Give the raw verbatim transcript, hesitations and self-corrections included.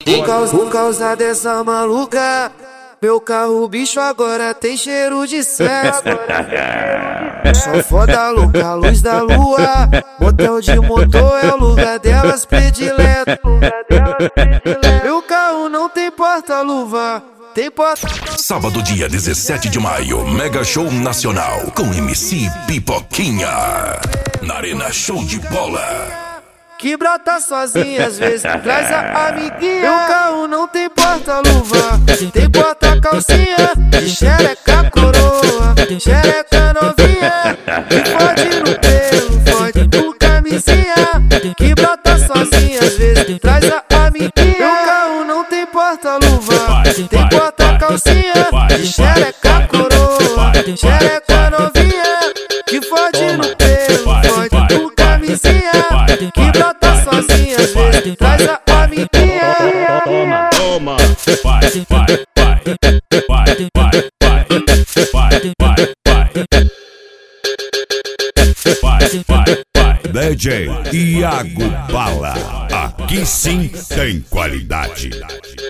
Por causa, por causa dessa maluca, meu carro bicho agora tem cheiro de sexo. Só foda louca, luz da lua. Motel de motor é o lugar delas predileto. Meu carro não tem porta-luva, tem porta... Sábado, dia dezessete de maio, Mega Show Nacional com M C Pipoquinha na Arena Show de Bola. Que brota sozinha, às vezes traz a amiguinha. Meu carro não tem porta-luva, tem porta-calcinha. De xereca coroa, xereca novinha. Que fode no pelo, fode com camisinha. Que brota sozinha, às vezes traz a amiguinha. Meu carro não tem porta-luva, tem porta-calcinha. De xereca coroa, xereca novinha. Que fode no pelo, fode com camisinha. Que brota sozinha, às vezes traz a amiguinha. Toma, toma, vai, vai, vai, vai, vai, vai, vai, vai, vai, vai, vai. D J Iago Bala, aqui sim tem qualidade.